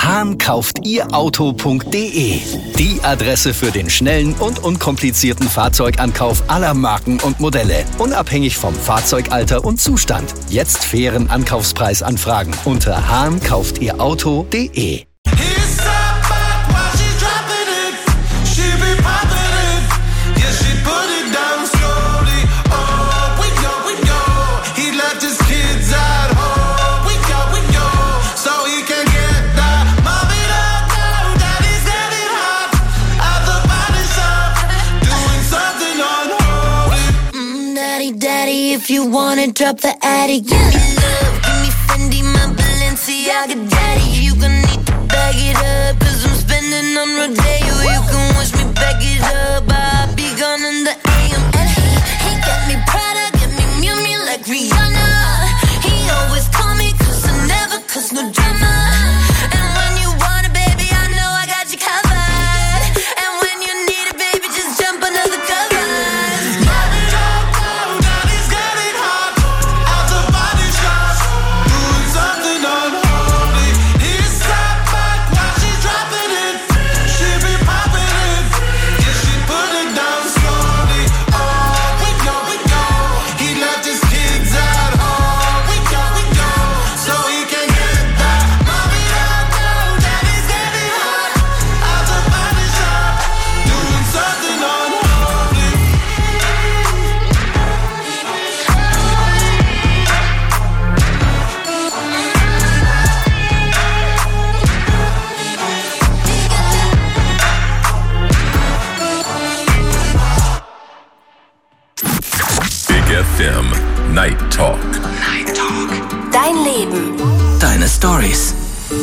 hahnkauftIhrauto.de. Die Adresse für den schnellen und unkomplizierten Fahrzeugankauf aller Marken und Modelle. Unabhängig vom Fahrzeugalter und Zustand. Jetzt fairen Ankaufspreisanfragen unter hahnkauftIhrauto.de. If you wanna drop the attic, give me love, give me Fendi, my Balenciaga daddy. You gon' need to bag it up, cause I'm spending on Rodeo. You can wish me back it up, I'll be gone in the AM. And he got me Prada, got me Miu Miu like Rihanna. He always call me cause I never cause no drama. And when you want it, baby, I know I got you covered. And when you need it, baby, just jump under the covers. FM Night Talk. Night Talk. Dein Leben. Deine Stories.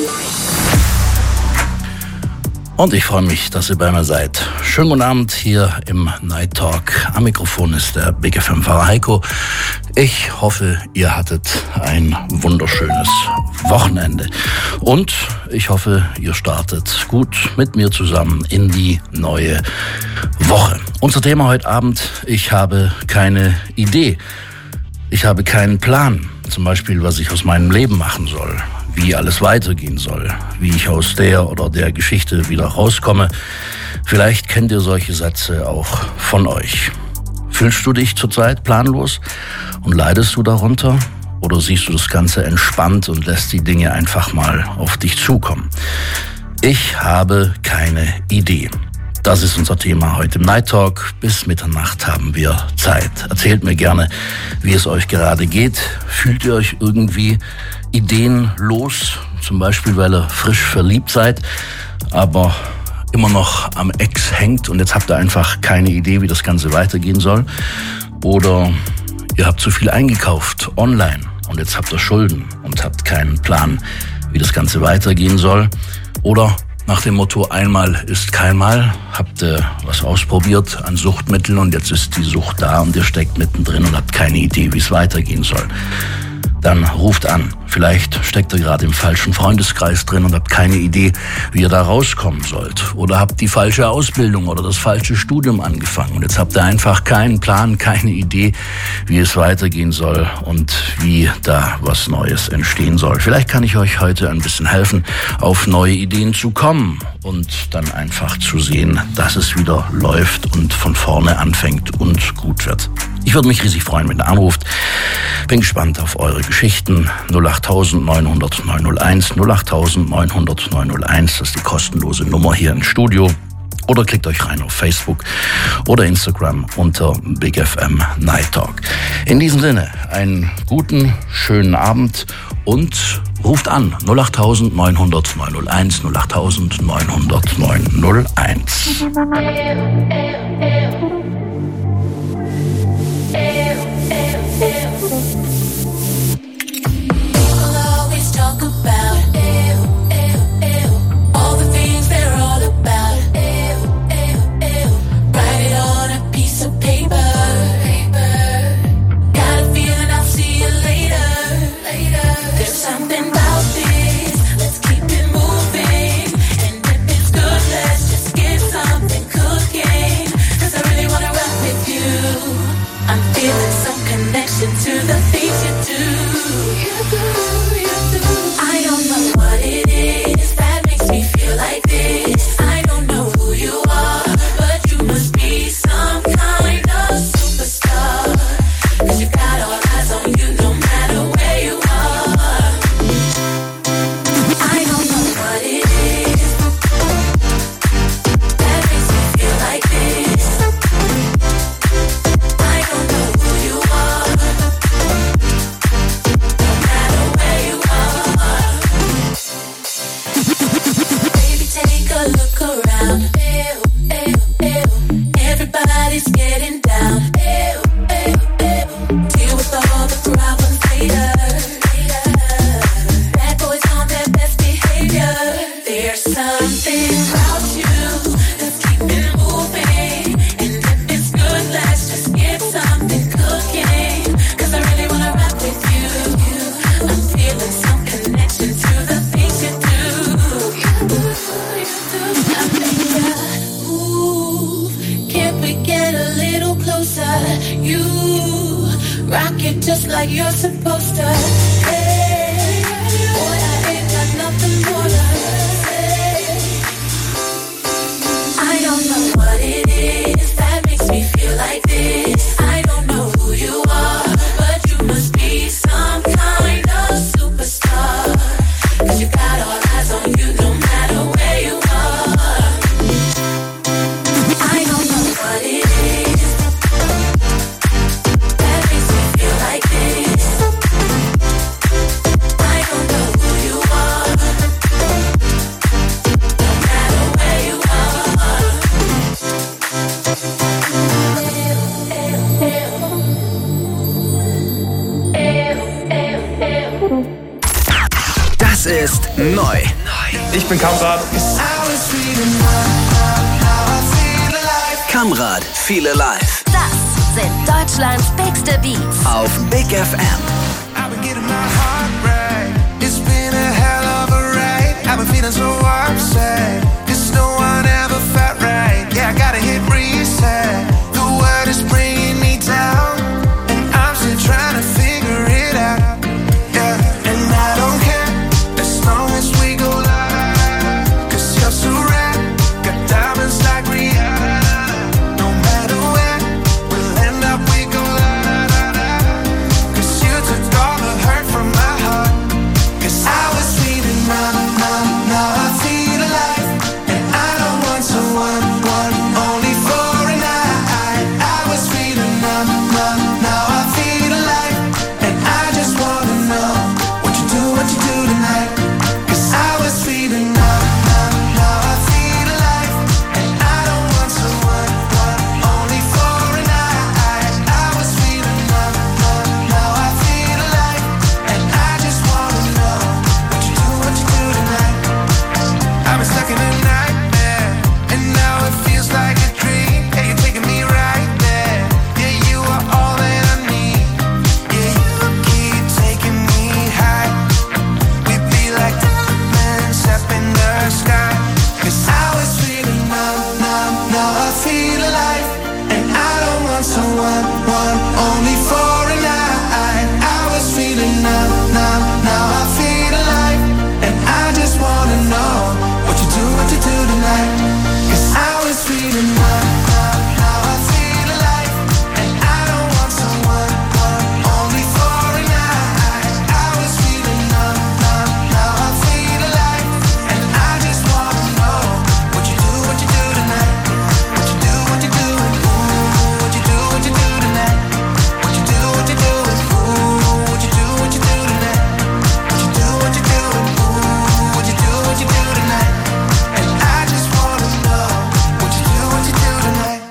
Und ich freue mich, dass ihr bei mir seid. Schönen guten Abend hier im Night Talk. Am Mikrofon ist der Big FM-Fahrer Heiko. Ich hoffe, ihr hattet ein wunderschönes Wochenende. Und ich hoffe, ihr startet gut mit mir zusammen in die neue Woche. Unser Thema heute Abend: Ich habe keine Idee. Ich habe keinen Plan. Zum Beispiel, was ich aus meinem Leben machen soll. Wie alles weitergehen soll, wie ich aus der oder der Geschichte wieder rauskomme. Vielleicht kennt ihr solche Sätze auch von euch. Fühlst du dich zurzeit planlos und leidest du darunter? Oder siehst du das Ganze entspannt und lässt die Dinge einfach mal auf dich zukommen? Ich habe keine Idee. Das ist unser Thema heute im Night Talk. Bis Mitternacht haben wir Zeit. Erzählt mir gerne, wie es euch gerade geht. Fühlt ihr euch irgendwie ideenlos? Zum Beispiel, weil ihr frisch verliebt seid, aber immer noch am Ex hängt und jetzt habt ihr einfach keine Idee, wie das Ganze weitergehen soll. Oder ihr habt zu viel eingekauft online und jetzt habt ihr Schulden und habt keinen Plan, wie das Ganze weitergehen soll. Oder nach dem Motto, einmal ist kein Mal, habt ihr was ausprobiert an Suchtmitteln und jetzt ist die Sucht da und ihr steckt mittendrin und habt keine Idee, wie es weitergehen soll. Dann ruft an. Vielleicht steckt ihr gerade im falschen Freundeskreis drin und habt keine Idee, wie ihr da rauskommen sollt. Oder habt die falsche Ausbildung oder das falsche Studium angefangen. Und jetzt habt ihr einfach keinen Plan, keine Idee, wie es weitergehen soll und wie da was Neues entstehen soll. Vielleicht kann ich euch heute ein bisschen helfen, auf neue Ideen zu kommen und dann einfach zu sehen, dass es wieder läuft und von vorne anfängt und gut wird. Ich würde mich riesig freuen, wenn ihr anruft. Bin gespannt auf eure Geschichten. 08000 900 901, 08000 900 901. Das ist die kostenlose Nummer hier im Studio. Oder klickt euch rein auf Facebook oder Instagram unter Big FM Night Talk. In diesem Sinne, einen guten, schönen Abend und ruft an 08000 900 901, 08000 900 901. People always talk about all the things they're all about. Write it on a piece of paper. Got a feeling I'll see you later. There's something about this. Let's keep it moving. And if it's good, let's just get something cooking. 'Cause I something about you that's keeping moving. And if it's good, let's just get something cooking. 'Cause I really wanna rock with you. I'm feeling some connection to the things you do. I make ya move. Can't we get a little closer? You rock it just like you're supposed to. Hey, boy, I ain't got nothing more to say. I don't know what it is that makes me feel like this. I don't know who you are, but you must be some kind of superstar. 'Cause you got all eyes on you no matter where you are. I don't know what it is that makes me feel like this. I don't know who you are, no matter where you are. Das ist neu. Ich bin Kamrat. Kamrat, Feel Alive. Das sind Deutschlands bigste Beats. Auf Big FM. I've been getting my heart right. It's been a hell of a ride. I've been feeling so upset. 'Cause no one ever felt right. Yeah, I gotta hit reset. The world is bringing me down, and I'm still trying to figure it out. Yeah, and I don't care as long as we go live. 'Cause you're so rare, got diamonds like Rihanna. No matter where we'll end up, we go live. 'Cause you took all the hurt from my heart. 'Cause I was feeling numb, now I feel alive. And I don't want someone, only for a night. I was feeling numb, now I feel alive. And I just wanna know what you do tonight. 'Cause I was feeling numb, now I feel alive. And I don't want someone, only for a night. I was feeling numb, now I feel alive. And I just wanna know what you do tonight. I've been stuck in a nightmare, and now it feels like a dream. Hey, you're taking me right there. Yeah, you are all that I need. Yeah, you keep taking me high. We'd be like diamonds up in the sky. 'Cause I was feeling numb, now I feel alive. And I don't want someone, only for a night. I was feeling numb, now I feel alive. And I just wanna know what you do tonight. 'Cause I was feeling numb, now I feel alive. And I don't want someone, only for a night. I was feeling numb, now I feel alive. And I just wanna know what you do tonight. What you do, ooh, what you do tonight. What you do, ooh, what you do tonight. What you do, ooh, what you do tonight. And I just wanna know what you do tonight.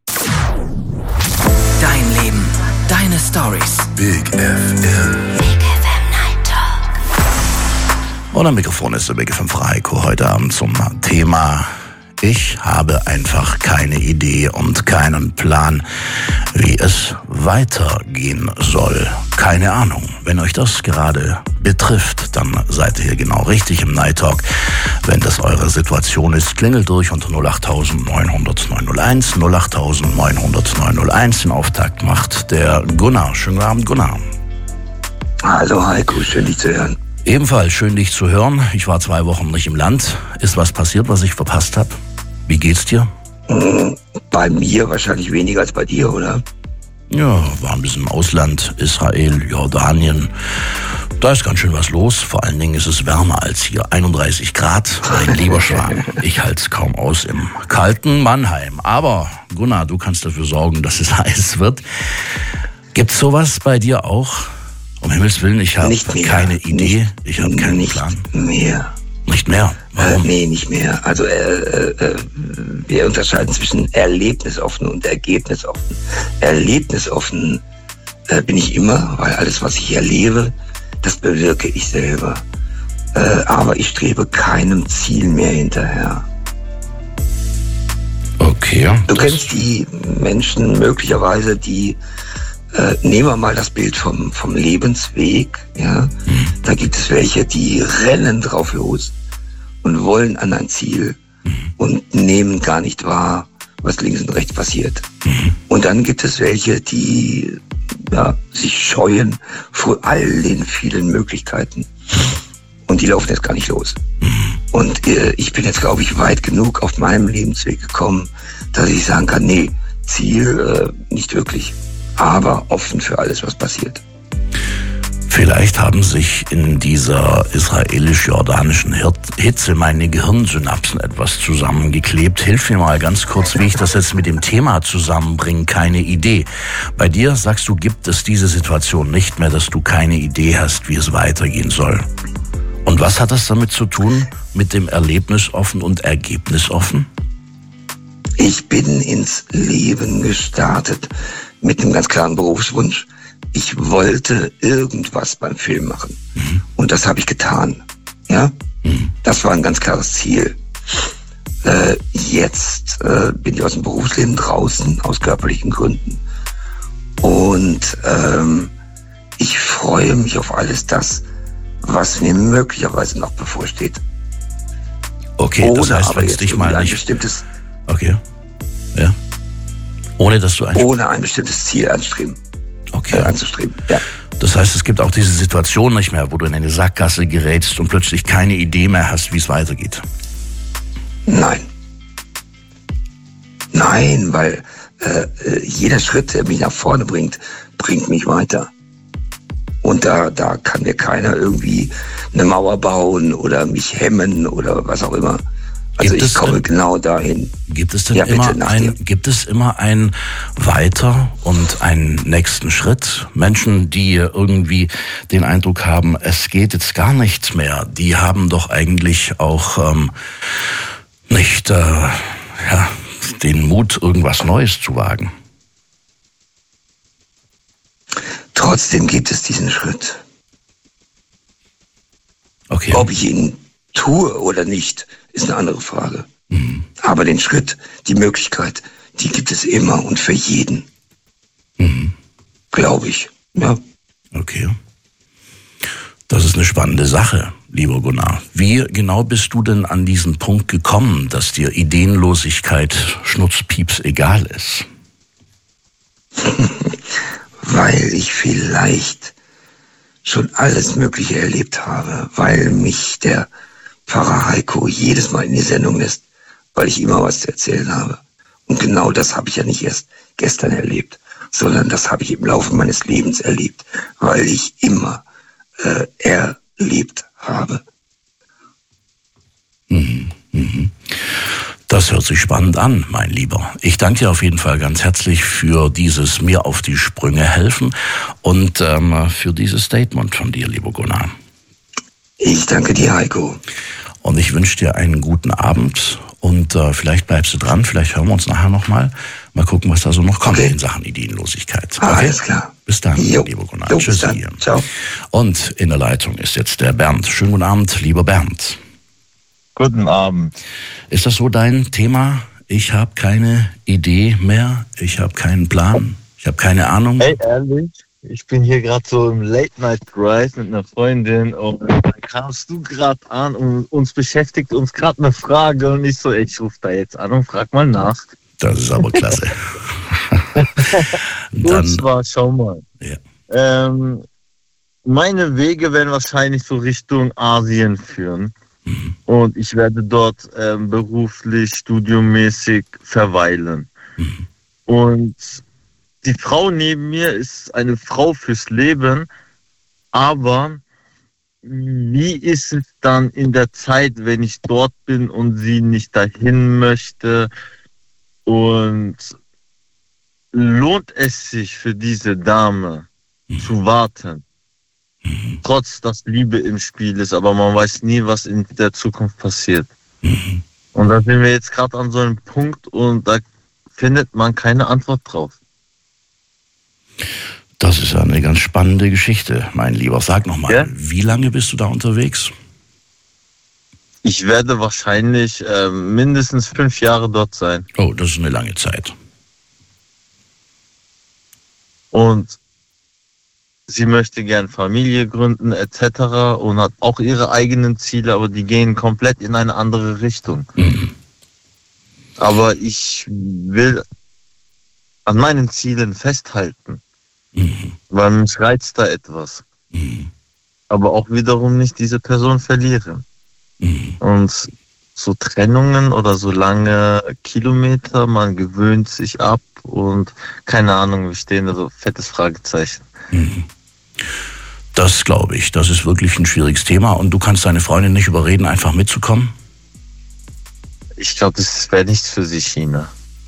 Dein Leben, deine Stories. Big FM. Big FM Night Talk. Und am Mikrofon ist der Big FM Heiko heute Abend zum Thema: Ich habe einfach keine Idee und keinen Plan, wie es weitergehen soll. Keine Ahnung. Wenn euch das gerade betrifft, dann seid ihr hier genau richtig im Night Talk. Wenn das eure Situation ist, klingelt durch unter 08000 900 901. 08000 900 901. Den Auftakt macht der Gunnar. Schönen guten Abend, Gunnar. Hallo Heiko, schön dich zu hören. Ebenfalls schön, dich zu hören. Ich war 2 Wochen nicht im Land. Ist was passiert, was ich verpasst habe? Wie geht's dir? Bei mir wahrscheinlich weniger als bei dir, oder? Ja, war ein bisschen im Ausland, Israel, Jordanien. Da ist ganz schön was los. Vor allen Dingen ist es wärmer als hier. 31 Grad, mein lieber Schwan. Ich halte es kaum aus im kalten Mannheim. Aber Gunnar, du kannst dafür sorgen, dass es heiß wird. Gibt's sowas bei dir auch? Um Himmels Willen, ich habe keine Idee. Ich habe keinen Plan. Nicht mehr? Warum? Nee, nicht mehr. Also wir unterscheiden zwischen erlebnisoffen und ergebnisoffen. Erlebnisoffen bin ich immer, weil alles, was ich erlebe, das bewirke ich selber. Aber ich strebe keinem Ziel mehr hinterher. Okay. Du kennst die Menschen möglicherweise, die, nehmen wir mal das Bild vom Lebensweg, ja. Da gibt es welche, die rennen drauf los und wollen an ein Ziel und nehmen gar nicht wahr, was links und rechts passiert. Und dann gibt es welche, die sich scheuen vor all den vielen Möglichkeiten. Und die laufen jetzt gar nicht los. Und ich bin jetzt, glaube ich, weit genug auf meinem Lebensweg gekommen, dass ich sagen kann, nee, Ziel nicht wirklich, aber offen für alles, was passiert. Vielleicht haben sich in dieser israelisch-jordanischen Hitze meine Gehirnsynapsen etwas zusammengeklebt. Hilf mir mal ganz kurz, wie ich das jetzt mit dem Thema zusammenbringe. Keine Idee. Bei dir, sagst du, gibt es diese Situation nicht mehr, dass du keine Idee hast, wie es weitergehen soll. Und was hat das damit zu tun mit dem Erlebnisoffen und Ergebnisoffen? Ich bin ins Leben gestartet mit einem ganz klaren Berufswunsch. Ich wollte irgendwas beim Film machen. Und das habe ich getan. Ja? Das war ein ganz klares Ziel. Jetzt bin ich aus dem Berufsleben draußen, aus körperlichen Gründen. Und ich freue mich auf alles das, was mir möglicherweise noch bevorsteht. Okay, das heißt, wenn es dich mal nicht... Bestimmtes, okay, ja. Ohne dass du ein bestimmtes Ziel anstreben. Okay. Anzustreben, ja. Das heißt, es gibt auch diese Situation nicht mehr, wo du in eine Sackgasse gerätst und plötzlich keine Idee mehr hast, wie es weitergeht. Nein, weil jeder Schritt, der mich nach vorne bringt, bringt mich weiter. Und da kann mir keiner irgendwie eine Mauer bauen oder mich hemmen oder was auch immer. Also ich komme genau dahin. Gibt es denn gibt es immer ein Weiter und einen nächsten Schritt? Menschen, die irgendwie den Eindruck haben, es geht jetzt gar nichts mehr, die haben doch eigentlich auch nicht den Mut, irgendwas Neues zu wagen. Trotzdem gibt es diesen Schritt. Okay. Ob ich ihn tue oder nicht, ist eine andere Frage. Aber den Schritt, die Möglichkeit, die gibt es immer und für jeden. Glaube ich. Ja. Okay. Das ist eine spannende Sache, lieber Gunnar. Wie genau bist du denn an diesen Punkt gekommen, dass dir Ideenlosigkeit schnurzpieps egal ist? Weil ich vielleicht schon alles Mögliche erlebt habe, weil mich der Pfarrer Heiko jedes Mal in die Sendung lässt, weil ich immer was zu erzählen habe. Und genau das habe ich ja nicht erst gestern erlebt, sondern das habe ich im Laufe meines Lebens erlebt, weil ich immer erlebt habe. Das hört sich spannend an, mein Lieber. Ich danke dir auf jeden Fall ganz herzlich für dieses mir auf die Sprünge helfen und für dieses Statement von dir, lieber Gunnar. Ich danke dir, Heiko. Und ich wünsche dir einen guten Abend und vielleicht bleibst du dran, vielleicht hören wir uns nachher nochmal. Mal gucken, was da so noch kommt in Sachen Ideenlosigkeit. Okay? Alles klar. Bis dann, lieber Gunnar. Tschüss. Ciao. Und in der Leitung ist jetzt der Bernd. Schönen guten Abend, lieber Bernd. Guten Abend. Ist das so dein Thema? Ich habe keine Idee mehr, ich habe keinen Plan, ich habe keine Ahnung. Hey, ehrlich, ich bin hier gerade so im Late-Night-Drive mit einer Freundin und dann kamst du gerade an und uns beschäftigt uns gerade eine Frage und ich so, ich rufe da jetzt an und frag mal nach. Das ist aber klasse. Und zwar, schau mal. Ja. Meine Wege werden wahrscheinlich so Richtung Asien führen. Und ich werde dort beruflich, studiummäßig verweilen. Und die Frau neben mir ist eine Frau fürs Leben, aber wie ist es dann in der Zeit, wenn ich dort bin und sie nicht dahin möchte? Und lohnt es sich für diese Dame zu warten? Trotz, dass Liebe im Spiel ist, aber man weiß nie, was in der Zukunft passiert. Und da sind wir jetzt gerade an so einem Punkt und da findet man keine Antwort drauf. Das ist eine ganz spannende Geschichte, mein Lieber. Sag nochmal, Wie lange bist du da unterwegs? Ich werde wahrscheinlich mindestens 5 Jahre dort sein. Oh, das ist eine lange Zeit. Und sie möchte gern Familie gründen etc. und hat auch ihre eigenen Ziele, aber die gehen komplett in eine andere Richtung. Mhm. Aber ich will an meinen Zielen festhalten, weil mich reizt da etwas. Aber auch wiederum nicht diese Person verlieren. Und so Trennungen oder so lange Kilometer, man gewöhnt sich ab und keine Ahnung, wir stehen da so fettes Fragezeichen. Das glaube ich, das ist wirklich ein schwieriges Thema und du kannst deine Freundin nicht überreden, einfach mitzukommen? Ich glaube, das wäre nichts für sie, China.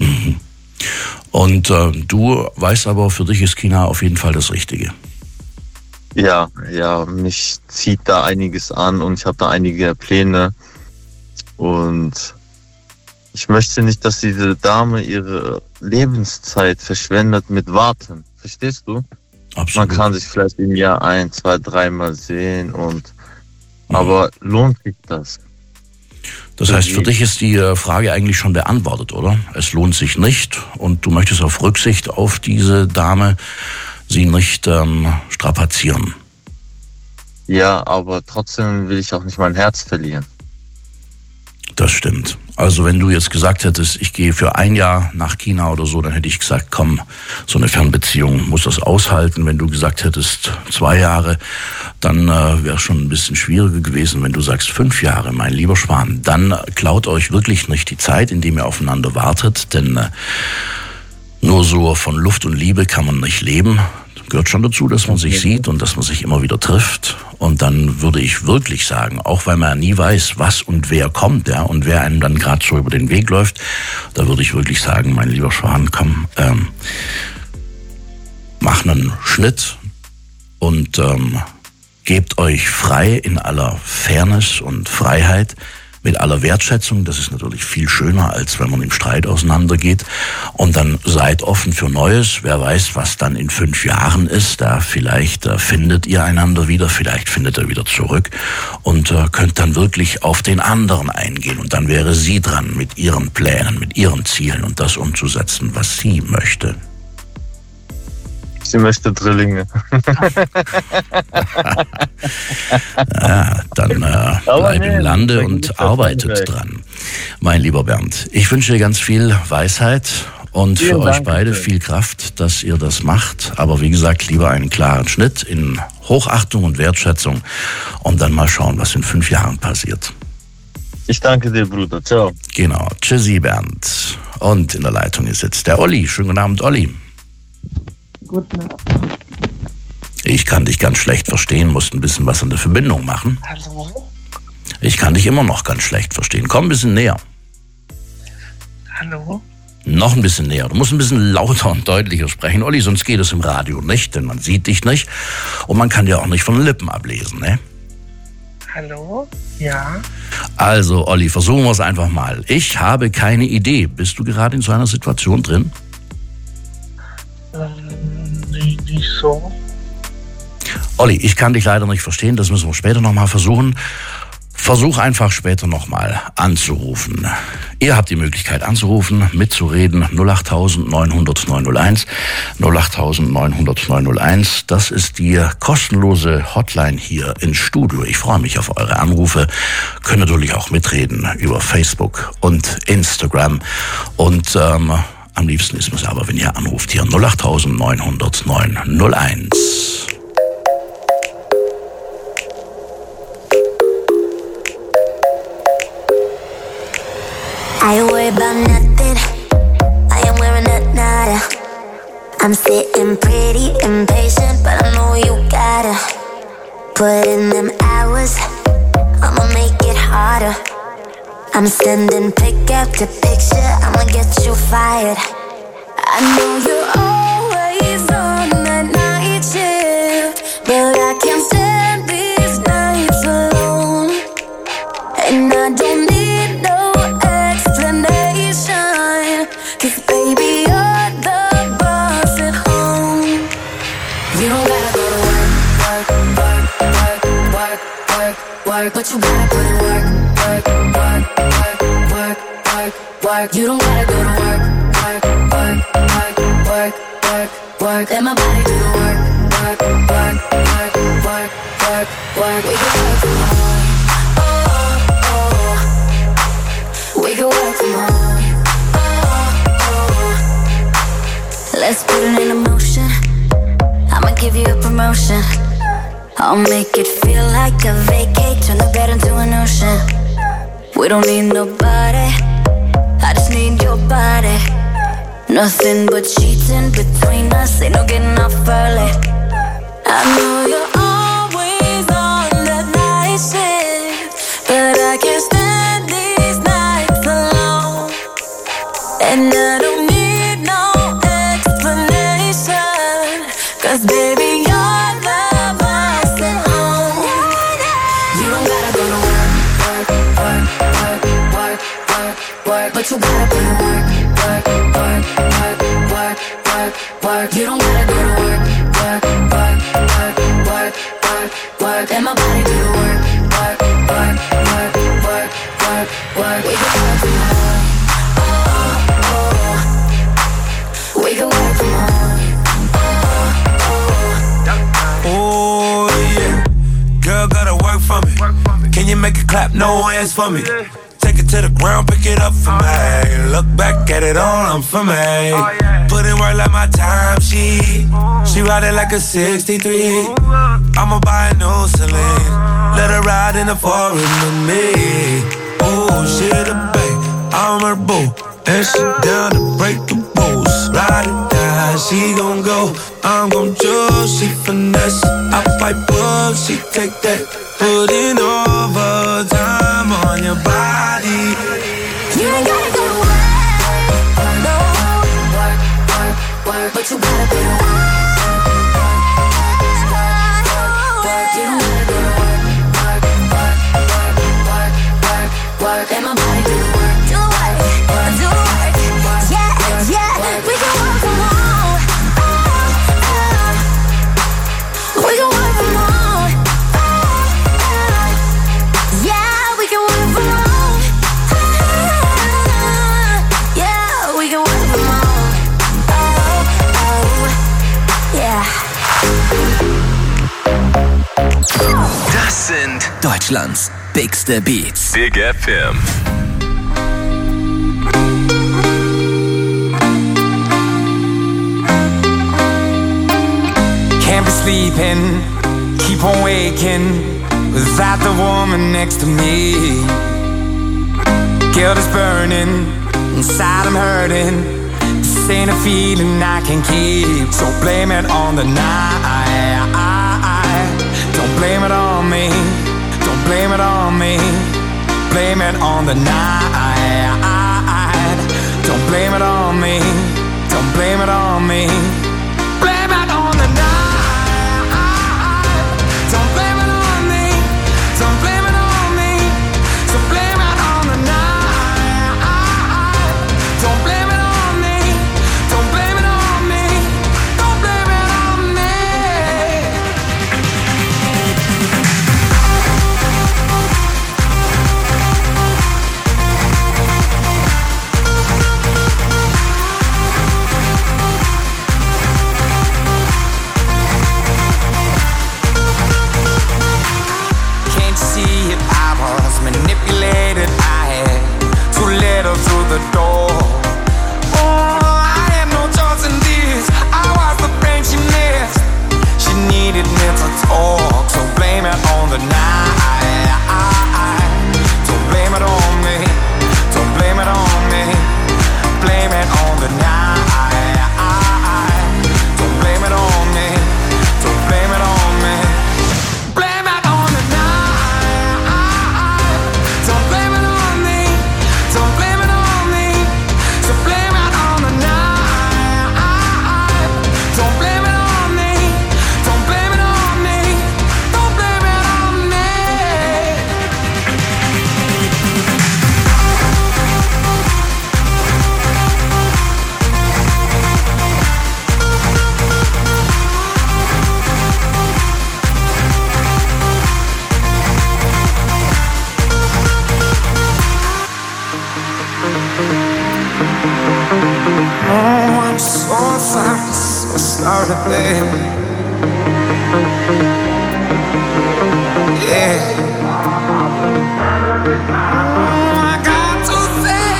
Und du weißt aber, für dich ist China auf jeden Fall das Richtige. Ja, mich zieht da einiges an und ich habe da einige Pläne. Und ich möchte nicht, dass diese Dame ihre Lebenszeit verschwendet mit Warten. Verstehst du? Absolut. Man kann sich vielleicht im Jahr 1, 2, 3 Mal sehen aber lohnt sich das? Das heißt, für dich ist die Frage eigentlich schon beantwortet, oder? Es lohnt sich nicht und du möchtest auf Rücksicht auf diese Dame sie nicht strapazieren. Ja, aber trotzdem will ich auch nicht mein Herz verlieren. Das stimmt. Also wenn du jetzt gesagt hättest, ich gehe für 1 Jahr nach China oder so, dann hätte ich gesagt, komm, so eine Fernbeziehung muss das aushalten. Wenn du gesagt hättest 2 Jahre, dann wäre es schon ein bisschen schwieriger gewesen. Wenn du sagst 5 Jahre, mein lieber Schwan, dann klaut euch wirklich nicht die Zeit, indem ihr aufeinander wartet, denn nur so von Luft und Liebe kann man nicht leben. Gehört schon dazu, dass man sich sieht und dass man sich immer wieder trifft. Und dann würde ich wirklich sagen, auch weil man ja nie weiß, was und wer kommt, ja, und wer einem dann gerade so über den Weg läuft, da würde ich wirklich sagen, mein lieber Schwan, komm, mach einen Schnitt und gebt euch frei in aller Fairness und Freiheit. Mit aller Wertschätzung, das ist natürlich viel schöner, als wenn man im Streit auseinandergeht. Und dann seid offen für Neues. Wer weiß, was dann in 5 Jahren ist. Da vielleicht findet ihr einander wieder, vielleicht findet ihr wieder zurück und könnt dann wirklich auf den anderen eingehen. Und dann wäre sie dran mit ihren Plänen, mit ihren Zielen und das umzusetzen, was sie möchte. Sie möchte Drillinge. Ja, dann bleib im Lande und arbeitet dran. Mein lieber Bernd, ich wünsche dir ganz viel Weisheit und für euch beide viel Kraft, dass ihr das macht. Aber wie gesagt, lieber einen klaren Schnitt in Hochachtung und Wertschätzung und dann mal schauen, was in 5 Jahren passiert. Ich danke dir, Bruder. Ciao. Genau. Tschüssi, Bernd. Und in der Leitung ist jetzt der Olli. Schönen guten Abend, Olli. Guten Abend. Ich kann dich ganz schlecht verstehen, musst ein bisschen was an der Verbindung machen. Hallo? Ich kann dich immer noch ganz schlecht verstehen. Komm ein bisschen näher. Hallo? Noch ein bisschen näher. Du musst ein bisschen lauter und deutlicher sprechen, Olli, sonst geht es im Radio nicht, denn man sieht dich nicht und man kann dir auch nicht von den Lippen ablesen, ne? Hallo? Ja? Also, Olli, versuchen wir es einfach mal. Ich habe keine Idee. Bist du gerade in so einer Situation drin? Nicht so. Olli, ich kann dich leider nicht verstehen, das müssen wir später nochmal versuchen. Versuch einfach später nochmal anzurufen. Ihr habt die Möglichkeit anzurufen, mitzureden, 08000 900 901, 08000 900 901. Das ist die kostenlose Hotline hier ins Studio. Ich freue mich auf eure Anrufe. Könnt natürlich auch mitreden über Facebook und Instagram. Und am liebsten ist es aber, wenn ihr anruft hier 08000 900 901. I worry about nothing. I am wearing a nada. I'm sitting pretty impatient, but I know you gotta put in them hours. I'ma make it harder. I'm sending pick after picture. I'ma get you fired. I know you're always on that night shift, but I can't stand these nights alone. And I don't need no explanation, 'cause baby you're the boss at home. You don't gotta go to work, work, work, work, work, work, work, but you gotta put in work, work, work. You don't gotta go to work, work, work, work, work, work, work. Let my body do the work, work, work, work, work, work, work. We can work from home, oh, oh. We can work from home, oh, oh. Let's put it in motion. I'ma give you a promotion. I'll make it feel like a vacate. Turn the bed into an ocean. We don't need nobody, I just need your body. Nothing but sheets in between us, ain't no getting off early. I know you're always on that night shift, but I can't stand these nights alone. And I don't need no explanation, 'cause baby you're the boss at home. You don't gotta go to work, work, work, work, work, work, work, but you gotta put in work, work, work, work, work, work, work. You don't gotta go to work, work, work, work, work, work, work. Let my body do the work, work, work, work, work, work, work. We can work from home, oh, oh. We can work from home, oh, oh. Oh yeah, girl gotta work for me. Can you make it clap? No hands for me. Take it to the ground, pick it up for me. Look back at it all, I'm for me. Put in work like my time sheet. She ride it like a 63. I'ma buy a new Celine. Let her ride in the forest with me. Oh, she the babe, I'm her boo. And she down to break the rules. Ride it down, she gon' go. I'm gon' choose, she finesse. I pipe up, she take that. Putting overtime on your body. You ain't gotta go to work, no. Work, work, work, but you gotta put in work. You don't gotta go to work, work, work, work, work, work, work. Let my body do the work, do the work, do the work. Yeah, yeah, we can work from home. We can work from home. Yeah, we can work from home. Yeah, we can work from home. Oh, oh, yeah. Das sind Deutschlands bigste Beats. Big FM. Can't be sleeping, keep on waking without the woman next to me. Guilt is burning, inside I'm hurting. This ain't a feeling I can keep, so blame it on the night. Don't blame it on me, don't blame it on me. Blame it on the night. Don't blame it on me, don't blame it on me. Blame it on the night. Don't blame it on me, don't blame it on me. So blame it on the night. Don't blame it on me, don't blame it on me. Don't blame it on me. Can't you see it? I was manipulated. I had too little through the door. Oh, I had no choice in this. I was the friend she missed. She needed me to talk, so blame it on the night. Don't blame it on me, don't blame it on me. Blame it on the night. Don't blame it on me, don't blame it on me. Blame it on the night. Don't blame it on me, don't blame it on me. So blame it on the night. Don't blame it on me, don't blame it on me. Don't blame it on me. soul sounds start to play. Yeah. I got to say,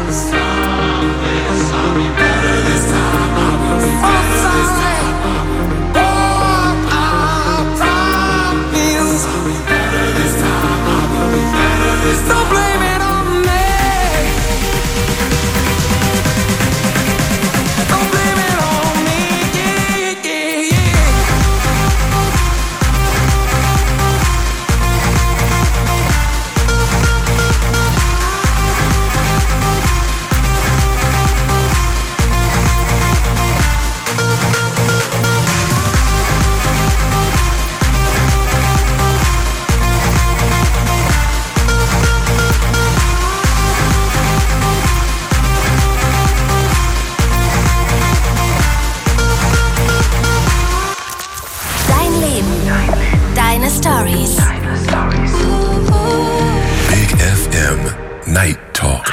I'll be better this time. I will be better this time. Oh, I promise I'll be better this time. I will be better this time. Don't blame it on me. Don't blame it on me. Yeah, yeah, yeah. Dein Leben. Deine Stories. Big FM Night Talk.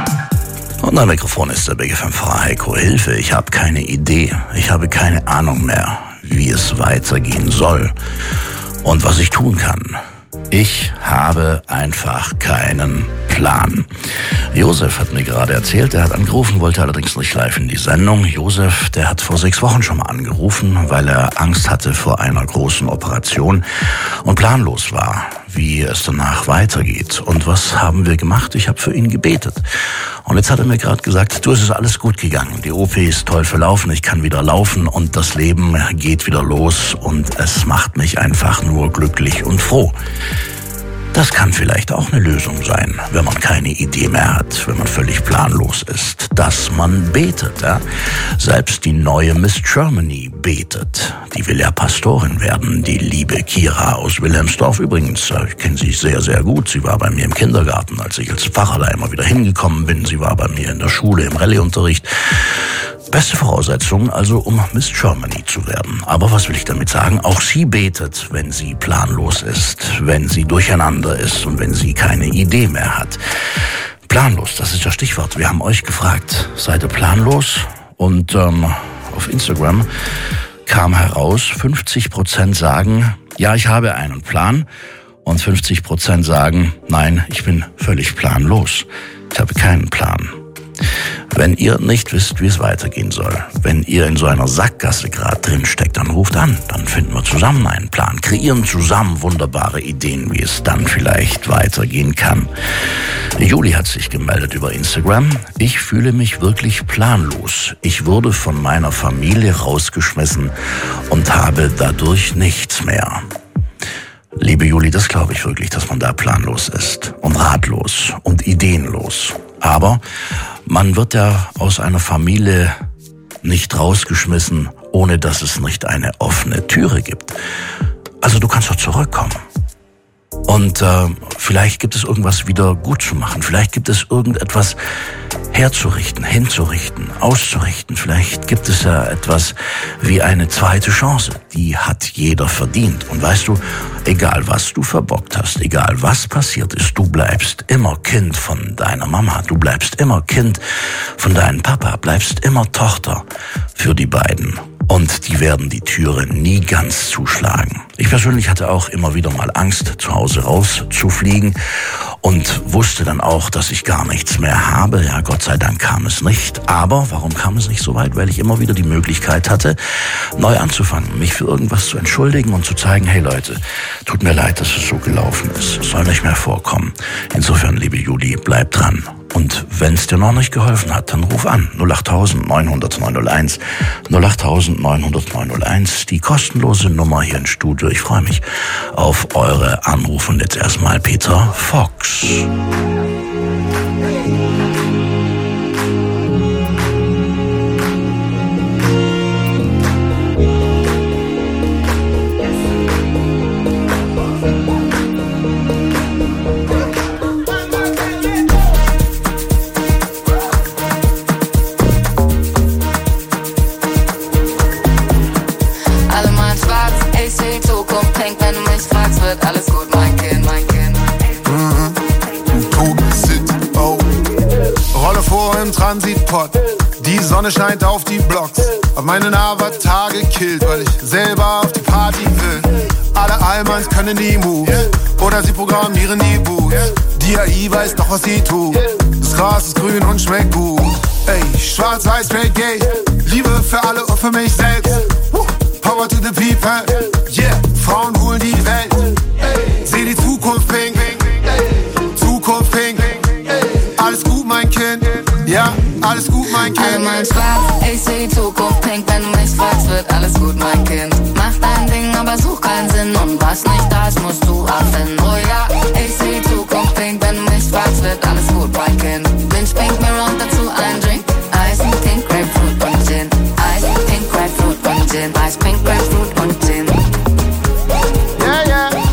Und am Mikrofon ist der Big FM-Fahrer Heiko. Hilfe, ich habe keine Idee. Ich habe keine Ahnung mehr, wie es weitergehen soll und was ich tun kann. Ich habe einfach keinen Plan. Josef hat mir gerade erzählt, er hat angerufen, wollte allerdings nicht live in die Sendung. Josef, der hat vor 6 Wochen schon mal angerufen, weil er Angst hatte vor einer großen Operation und planlos war, wie es danach weitergeht. Und was haben wir gemacht? Ich habe für ihn gebetet. Und jetzt hat er mir gerade gesagt, du, es ist alles gut gegangen. Die OP ist toll verlaufen, ich kann wieder laufen und das Leben geht wieder los und es macht mich einfach nur glücklich und froh. Das kann vielleicht auch eine Lösung sein, wenn man keine Idee mehr hat, wenn man völlig planlos ist, dass man betet. Ja? Selbst die neue Miss Germany betet. Die will ja Pastorin werden, die liebe Kira aus Wilhelmsdorf. Übrigens, ich kenne sie sehr, sehr gut. Sie war bei mir im Kindergarten, als ich als Pfarrer da immer wieder hingekommen bin. Sie war bei mir in der Schule im Rallye-Unterricht. Beste Voraussetzungen also, um Miss Germany zu werden. Aber was will ich damit sagen? Auch sie betet, wenn sie planlos ist, wenn sie durcheinander ist und wenn sie keine Idee mehr hat. Planlos, das ist das Stichwort. Wir haben euch gefragt, seid ihr planlos? Und auf Instagram kam heraus, 50% sagen, ja, ich habe einen Plan. Und 50% sagen, nein, ich bin völlig planlos. Ich habe keinen Plan. Wenn ihr nicht wisst, wie es weitergehen soll, wenn ihr in so einer Sackgasse gerade drin steckt, dann ruft an, dann finden wir zusammen einen Plan, kreieren zusammen wunderbare Ideen, wie es dann vielleicht weitergehen kann. Juli hat sich gemeldet über Instagram. Ich fühle mich wirklich planlos. Ich wurde von meiner Familie rausgeschmissen und habe dadurch nichts mehr. Liebe Juli, das glaube ich wirklich, dass man da planlos ist und ratlos und ideenlos. Aber man wird ja aus einer Familie nicht rausgeschmissen, ohne dass es nicht eine offene Türe gibt. Also du kannst doch zurückkommen. Und vielleicht gibt es irgendwas wieder gut zu machen. Vielleicht gibt es irgendetwas herzurichten, hinzurichten, auszurichten. Vielleicht gibt es ja etwas wie eine zweite Chance. Die hat jeder verdient. Und weißt du, egal was du verbockt hast, egal was passiert ist, du bleibst immer Kind von deiner Mama. Du bleibst immer Kind von deinem Papa. Bleibst immer Tochter für die beiden. Und die werden die Türe nie ganz zuschlagen. Ich persönlich hatte auch immer wieder mal Angst, zu Hause rauszufliegen und wusste dann auch, dass ich gar nichts mehr habe. Ja, Gott sei Dank kam es nicht. Aber warum kam es nicht so weit? Weil ich immer wieder die Möglichkeit hatte, neu anzufangen, mich für irgendwas zu entschuldigen und zu zeigen, hey Leute, tut mir leid, dass es so gelaufen ist. Es soll nicht mehr vorkommen. Insofern, liebe Juli, bleib dran. Und wenn es dir noch nicht geholfen hat, dann ruf an. 08000 900 901. 08000 900 901. Die kostenlose Nummer hier im Studio. Ich freue mich auf eure Anrufe. Und jetzt erstmal Peter Fox. Alles gut, mein Kind, mein Kind. Code City, oh. Rolle vor im Transitpot. Die Sonne scheint auf die Blocks, hab meinen Avatar gekillt, weil ich selber auf die Party will. Alle Allmanns können die Moves, oder sie programmieren die Boots. Die AI weiß doch, was sie tut. Das Gras ist grün und schmeckt gut. Ey, schwarz-weiß, straight gay, Liebe für alle und für mich selbst. Power to the people, yeah, Frauen holen die Welt. Seh die Zukunft pink, Zukunft pink. Alles gut, mein Kind, ja, alles gut, mein Kind. Alle meinen Spaß, ich seh die Zukunft pink. Wenn du mich fragst, wird alles gut, mein Kind. Mach dein Ding, aber such keinen Sinn. Und was nicht da ist, musst du erfinden. Oh ja, ich seh die Zukunft pink. Wenn du mich fragst, wird alles gut, mein Kind. Binge pink, mir und dazu ein Drink. Ice, pink, Grapefruit und Gin. Ice, pink, Grapefruit und Gin. Ice, pink, Grapefruit und Gin. Yeah, yeah.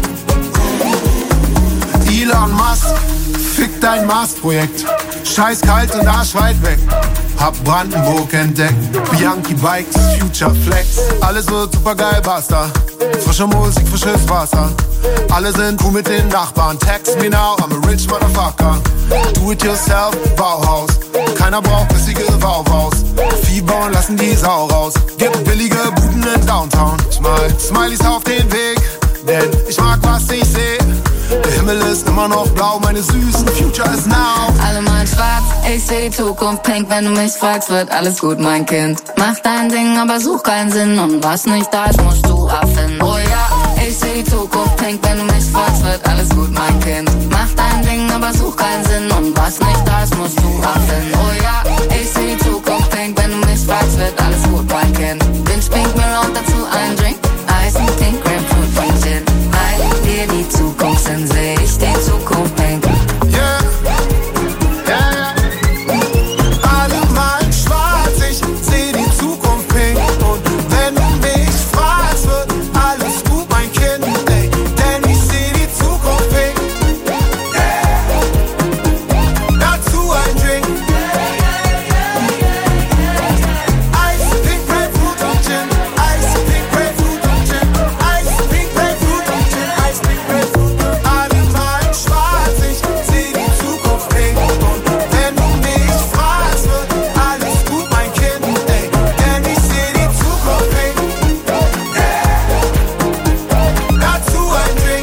Elon Musk, fick dein Mars-Projekt. Scheiß kalt und arschweit weg. Hab Brandenburg entdeckt. Bianchi Bikes, Future Flex. Alles wird super geil, basta. Frische Musik, frisches Wasser. Alle sind cool mit den Nachbarn. Text me now, I'm a rich motherfucker. Do it yourself, Bauhaus. Keiner braucht bissige Bauhaus. Vieh bauen, lassen die Sau raus. Gibt billige Buden in Downtown. Ich mal Smileys auf den Weg, denn ich mag, was ich seh. Der Himmel ist immer noch blau, meine süßen Future is now. Alle meinen schwarz, ich seh die Zukunft pink. Wenn du mich fragst, wird alles gut, mein Kind. Mach dein Ding, aber such keinen Sinn. Und was nicht da ist, musst du erfinden. Oh ja, ich seh die Zukunft pink. Wenn du mich fragst, wird alles gut, mein Kind. Mach dein Ding, aber such keinen Sinn. Und was nicht da ist, musst du erfinden. Oh ja, ich seh die Zukunft pink. Wenn du mich fragst, wird alles gut, mein Kind. Binge pink, mir und dazu ein Drink. Ice, pink, Grapefruit und Gin. Weil wir die Zukunft sind, seh ich die Zukunft pink. Yeah, yeah, yeah. Alle malen schwarz, ich seh die Zukunft pink. Und wenn du mich fragst, wird alles gut, mein Kind. Ey, denn ich seh die Zukunft pink. Yeah. Dazu ein Drink. Ice, pink, Grapefruit und Gin. Ice, pink, Grapefruit und Gin. Ice, pink, Grapefruit und Gin. Ice, pink, Grapefruit. Alle malen schwarz, ich seh die Zukunft pink. Und wenn du mich fragst, wird alles gut, mein Kind. Ey, denn ich seh die Zukunft pink. Yeah. Dazu ein Drink.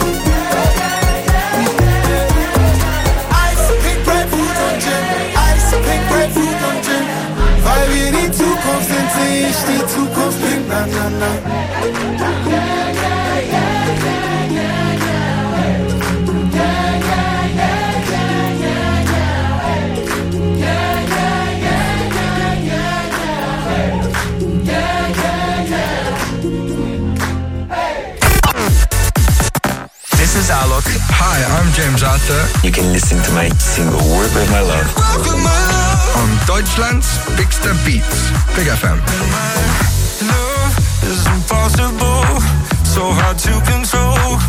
Ice, pink, Grapefruit und Gin. Ice, pink, Grapefruit und Gin. Weil wir die Zukunft sind, seh ich die Zukunft pink. Na, na, na. This is Alok. Hi, I'm James Arthur. You can listen to my single Work With My Love on Deutschland's Bigster Beats, Big FM. Love is impossible, so hard to control.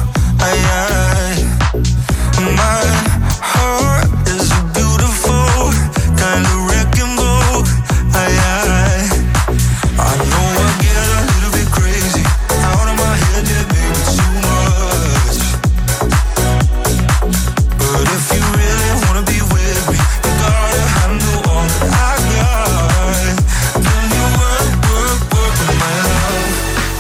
My heart is a beautiful kind of wrecking ball. I know I get a little bit crazy out of my head, yeah, baby, too much. But if you really wanna be with me, you gotta handle all that I got. Can you work with my love?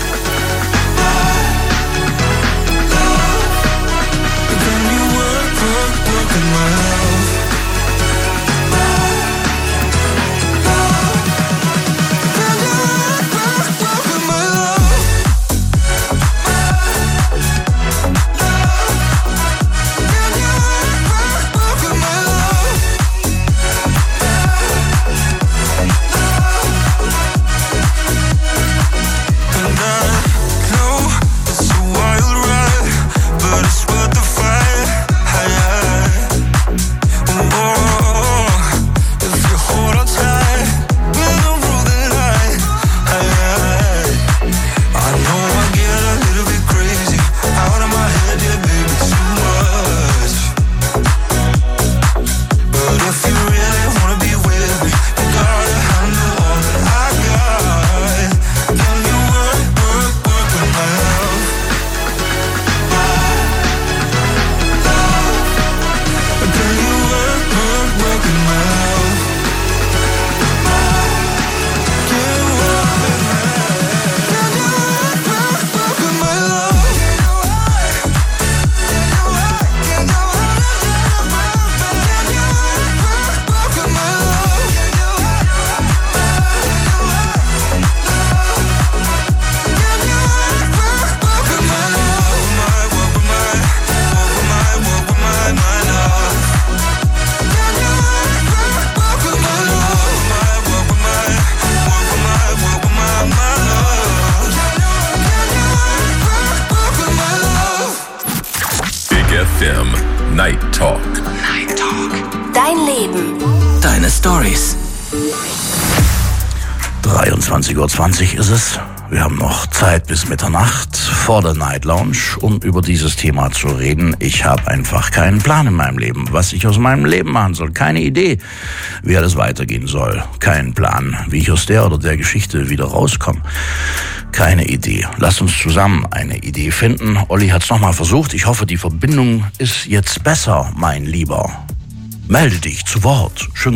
Can you work with my love? deine Stories. 23:20 Uhr ist es. Wir haben noch Zeit bis Mitternacht vor der Night Lounge, um über dieses Thema zu reden. Ich habe einfach keinen Plan in meinem Leben, was ich aus meinem Leben machen soll. Keine Idee, wie alles weitergehen soll. Keinen Plan, wie ich aus der oder der Geschichte wieder rauskomme. Keine Idee. Lass uns zusammen eine Idee finden. Olli hat es nochmal versucht. Ich hoffe, die Verbindung ist jetzt besser, mein Lieber. Melde dich zu Wort. Schön